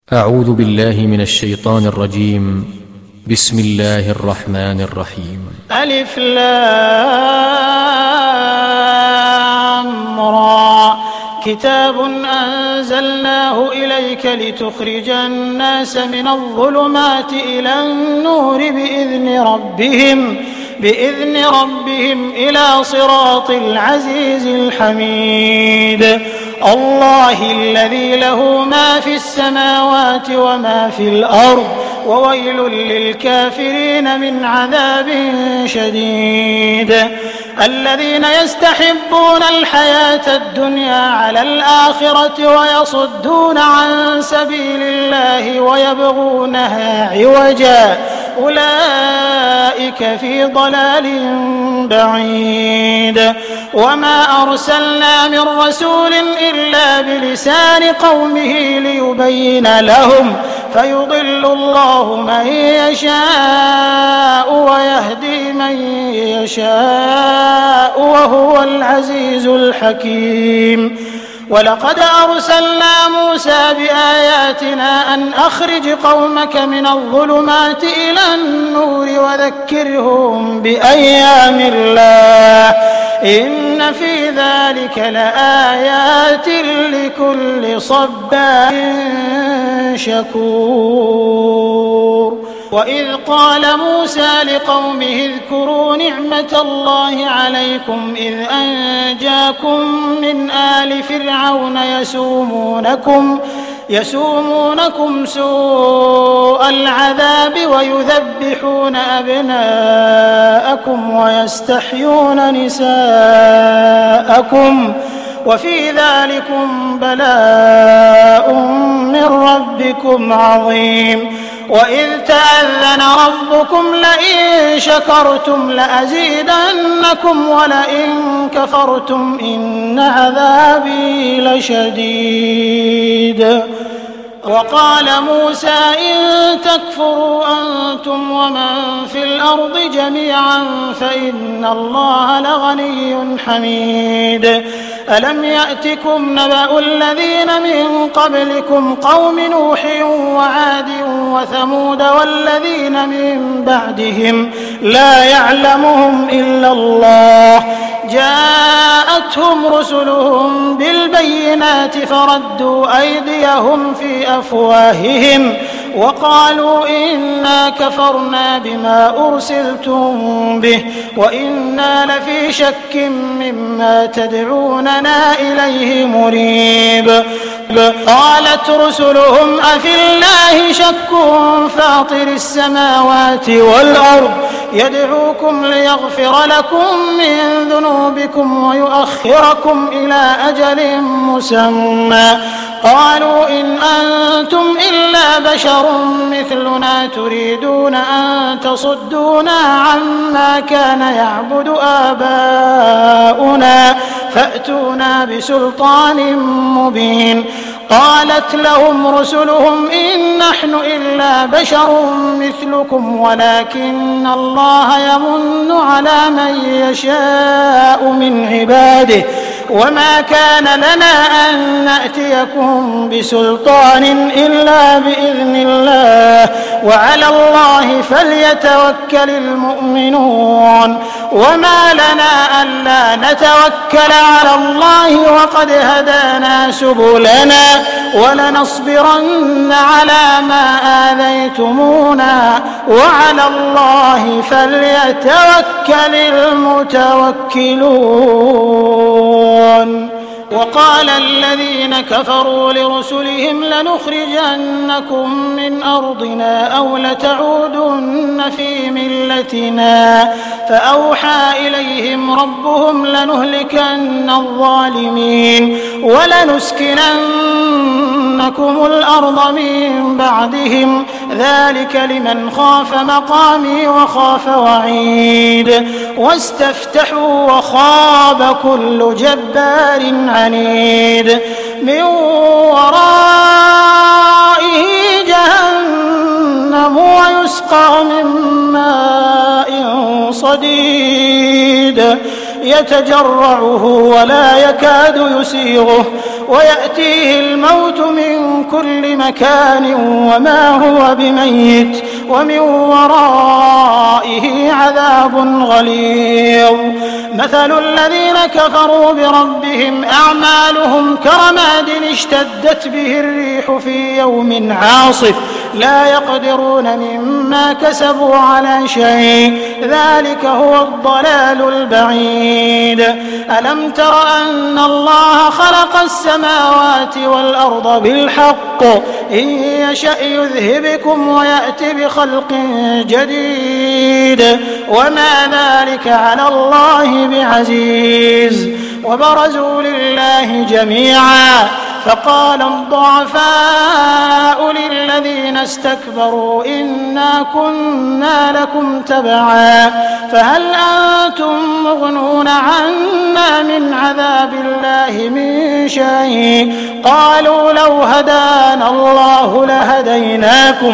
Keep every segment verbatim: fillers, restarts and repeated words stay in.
أعوذ بالله من الشيطان الرجيم. بسم الله الرحمن الرحيم. ألف لام را كتاب أنزلناه إليك لتخرج الناس من الظلمات إلى النور بإذن ربهم بإذن ربهم إلى صراط العزيز الحميد. الله الذي له ما في السماوات وما في الأرض وويل للكافرين من عذاب شديد. الذين يستحبون الحياة الدنيا على الآخرة ويصدون عن سبيل الله ويبغونها عوجا أولئك في ضلال بعيد. وما أرسلنا من رسول إلا بلسان قومه ليبين لهم فيضل الله من يشاء ويهدي من يشاء وهو العزيز الحكيم. ولقد أرسلنا موسى بآياتنا أن أخرج قومك من الظلمات إلى النور وذكرهم بأيام الله إن في ذلك لآيات لكل صبار شكور. وإذ قال موسى لقومه اذكروا نعمة الله عليكم إذ أنجاكم من آل فرعون يسومونكم يسومونكم سوء العذاب ويذبحون أبناءكم ويستحيون نساءكم وفي ذلكم بلاء من ربكم عظيم. وإذ تأذن ربكم لئن شكرتم لأزيدنكم ولئن كفرتم إن عذابي لشديد. وقال موسى إن تكفروا أنتم ومن في الأرض جميعا فإن الله لغني حميد. ألم يأتكم نبأ الذين من قبلكم قوم نوح وعاد وثمود والذين من بعدهم لا يعلمهم إلا الله جاءتهم رسلهم بالبينات فردوا أيديهم في أفواههم وقالوا إنا كفرنا بما أرسلتم به وإنا لفي شك مما تدعوننا إليه مريب. قالت رسلهم أفي الله شك فاطر السماوات والأرض يدعوكم ليغفر لكم من ذنوبكم ويؤخركم إلى أجل مسمى قالوا إن أنتم إلا بشر مثلنا تريدون أن تصدونا عما كان يعبد آباؤنا فأتونا بسلطان مبين. قالت لهم رسلهم إن نحن إلا بشر مثلكم ولكن الله يمن على من يشاء من عباده وما كان لنا أن نأتيكم بسلطان إلا بإذن الله وعلى الله فليتوكل المؤمنون. وما لنا ألا نتوكل على الله وقد هدانا سبلنا ولنصبرن على ما آذيتمونا وعلى الله فليتوكل المتوكلون. وقال الذين كفروا لرسلهم لنخرجنكم من أرضنا أو لتعودن في ملتنا فأوحى إليهم ربهم لنهلكن الظالمين ولنسكننكم الأرض من بعدهم ذلك لمن خاف مقامي وخاف وعيد. واستفتحوا وخاب كل جبار عنيد من ورائه جهنم ويسقى من ماء صديد يتجرعه ولا يكاد يسيغه ويأتيه الموت من كل مكان وما هو بميت ومن ورائه عذاب غليظ. مثل الذين كفروا بربهم أعمالهم كرماد اشتدت به الريح في يوم عاصف لا يقدرون مما كسبوا على شيء ذلك هو الضلال البعيد. ألم تر أن الله خلق السماوات والأرض بالحق إن يشأ يذهبكم ويأتي بخلق جديد وما ذلك على الله بعزيز. وبرزوا لله جميعا فقال الضعفاء للذين استكبروا إنا كنا لكم تبعا فهل أنتم مغنون عنا من عذاب الله من شيء قالوا لو هدانا الله لهديناكم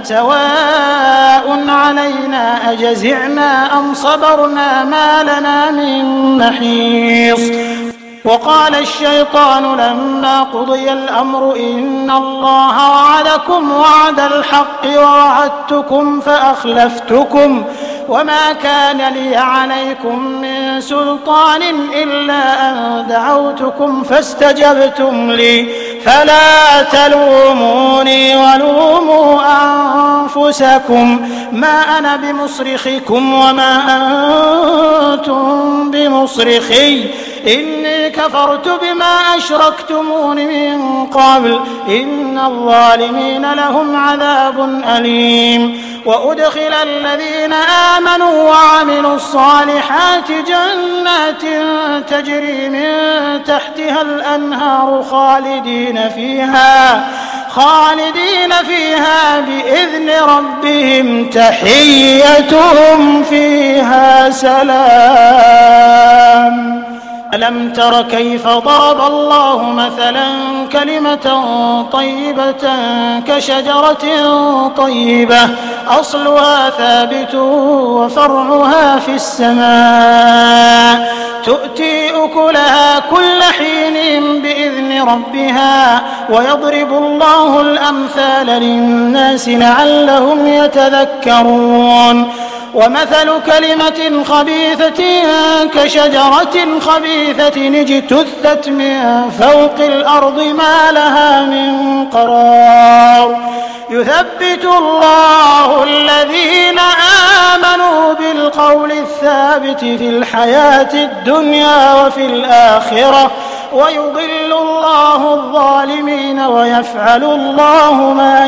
سواء علينا أجزعنا أم صبرنا ما لنا من محيص. وقال الشيطان لما قضي الأمر إن الله وعدكم وعد الحق ووعدتكم فأخلفتكم وما كان لي عليكم من سلطان إلا أن دعوتكم فاستجبتم لي فلا تلوموني ولوموا أنفسكم ما أنا بمصرخكم وما أنتم بمصرخي إني كفرت بما أشركتمون من قبل إن الظالمين لهم عذاب أليم. وأدخل الذين آمنوا وعملوا الصالحات جنات تجري من تحتها الأنهار خالدين فيها خالدين فيها بإذن ربهم تحيتهم فيها سلام. ألم تر كيف ضرب الله مثلا كلمة طيبة كشجرة طيبة أصلها ثابت وفرعها في السماء تؤتي أكلها كل حين بإذن ربها ويضرب الله الأمثال للناس لعلهم يتذكرون. ومثل كلمة خبيثة كشجرة خبيثة اجتثت من فوق الأرض ما لها من قرار يثبت الله الذين آمنوا بالقول الثابت في الحياة الدنيا وفي الآخرة ويضل الله الظالمين ويفعل الله ما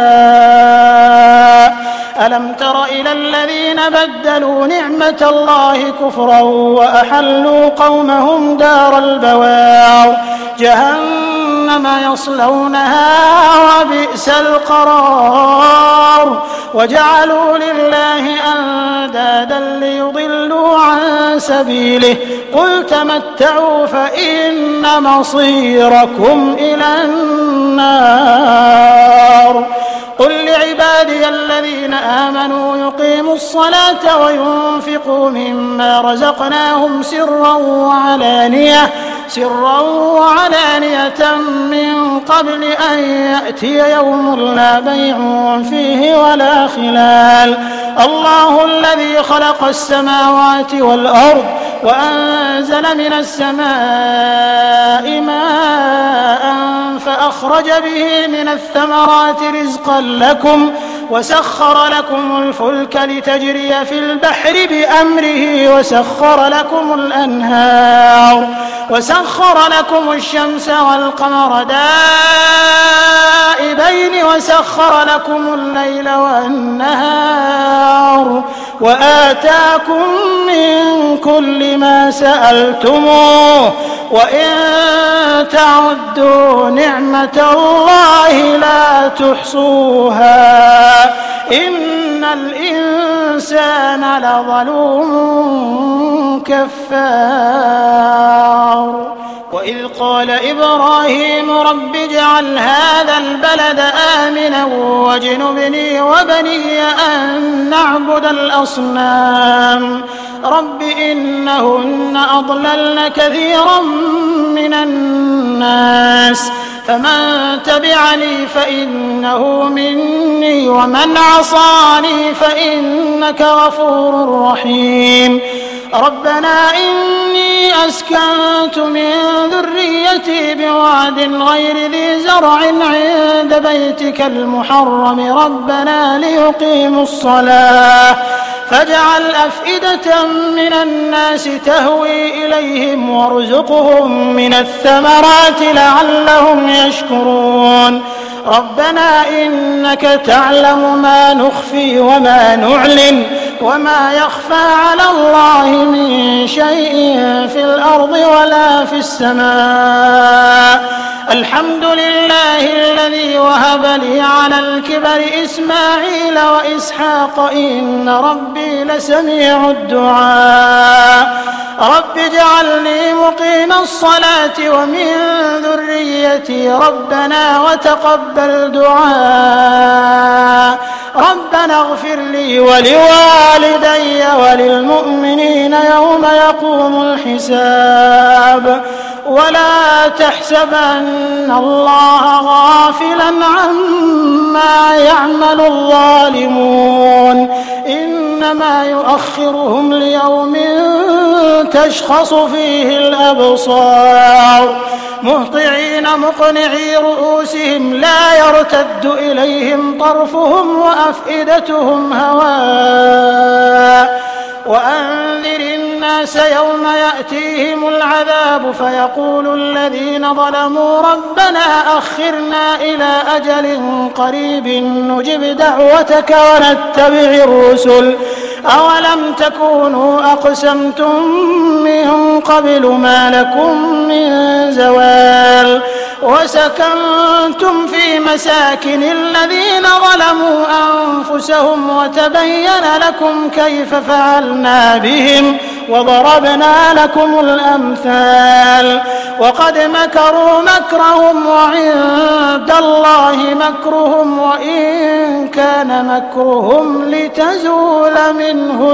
يشاء. ألم تر إلى الذين بدلوا نعمة الله كفرا وأحلوا قومهم دار البوار جهنم يصلونها وبئس القرار وجعلوا لله أندادا ليضلوا عن سبيله قل تمتعوا فإن مصيركم إلى النار. قل لعبادي الذين آمنوا يقيموا الصلاة وينفقوا مما رزقناهم سرا وعلانية سرا وعلانية من قبل أن يأتي يوم لا بيع فيه ولا خلال. الله الذي خلق السماوات والأرض وأنزل من السماء ماء فأخرج به من الثمرات رزقا لكم وسخر لكم الفلك لتجري في البحر بأمره وسخر لكم الأنهار وسخر لكم الشمس والقمر دائبين وسخر لكم الليل والنهار وآتاكم من كل ما سألتموه وإن تعدوا نعمة الله لا تحصوها إن الإنسان لظلوم كفار. وإذ قال إبراهيم رب اجعل هذا البلد آمنا واجنبني وبني أن نعبد الأصنام رب إنهن أضللن كثيرا من الناس فمن تبعني فإنه مني ومن عصاني فإنك غفور رحيم ربنا إني أسكنت من ذريتي بواد غير ذي زرع عند بيتك المحرم ربنا ليقيموا الصلاة فاجعل أفئدة من الناس تهوي إليهم وارزقهم من الثمرات لعلهم يشكرون ربنا إنك تعلم ما نخفي وما نعلن وما يخفى على الله من شيء في الأرض ولا في السماء الحمد لله الذي وهب لي على الكبر إسماعيل وإسحاق إن ربي لسميع الدعاء رب اجعلني مقيم الصلاة ومن ذريتي ربنا وتقبل دعاء ربنا اغفر لي ولوالدي وللمؤمنين يوم يقوم الحساب ولا تحسبن الله غافلا عما يعمل الظالمون إنما يؤخرهم ليوم تشخص فيه الأبصار مهطعين مقنعي رؤوسهم لا يرتد إليهم طرفهم وأفئدتهم هواء وأنذر الناس يوم يأتيهم العذاب فيقول الذين ظلموا ربنا أخرنا إلى أجل قريب نجب دعوتك ونتبع الرسل أولم تكونوا أقسمتم من قبل ما لكم من زوال وسكنتم في مساكن الذين ظلموا أنفسهم وتبين لكم كيف فعلنا بهم وضربنا لكم الأمثال وقد مكروا مكرهم وعند الله مكرهم وإن كان مكرهم لتزول منه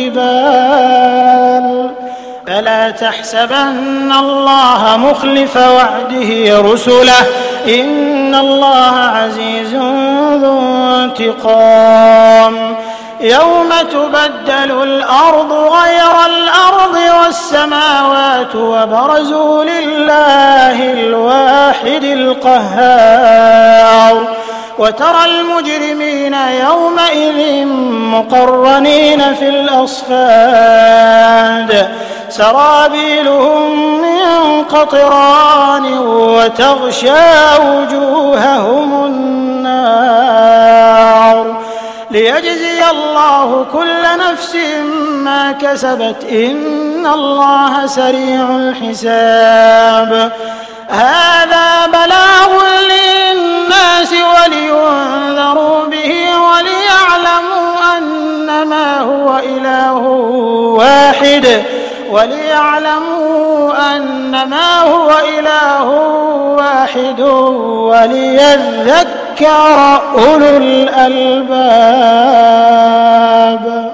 الجبال فلا تحسبن الله مخلف وعده رسله إن الله عزيز ذو انتقام يوم تبدل الأرض غير الأرض والسماوات وبرزوا لله الواحد القهار وترى المجرمين يومئذ مقرنين في الأصفاد سرابيلهم من قطران وتغشى وجوههم النار ليجزي الله كل نفس ما كسبت إن الله سريع الحساب هذا بلاغ للناس ولينذروا به وليعلموا أنما هو إله واحد وليعلموا أنما هو إله واحد وليذكر أولو الألباب.